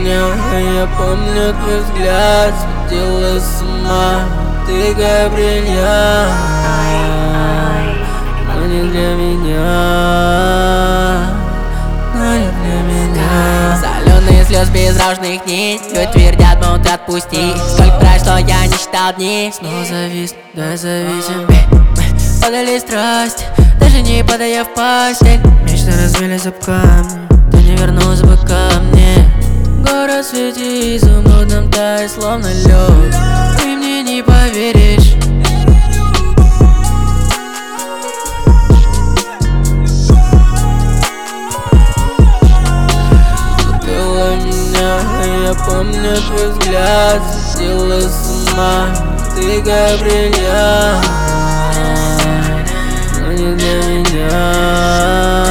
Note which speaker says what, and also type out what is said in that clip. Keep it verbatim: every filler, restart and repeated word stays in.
Speaker 1: меня. Я помню твой взгляд, сводила с ума. Ты как бриллиант, но не для меня, но не для меня.
Speaker 2: Соленые слез безражных дней, люди твердят, мол, ты отпусти. Сколько брать, что я не считал дней.
Speaker 1: Снова завис, да зависим.
Speaker 2: Подали страсть, даже не подая в постель.
Speaker 1: Мечты разбились об камни, ты не вернулся бы ко мне. Город в свете изумрудном тает, словно лед. Ты мне не поверишь. Забыла меня, я помню твой взгляд, сводила с ума. Ты как бриллиант, но не для меня.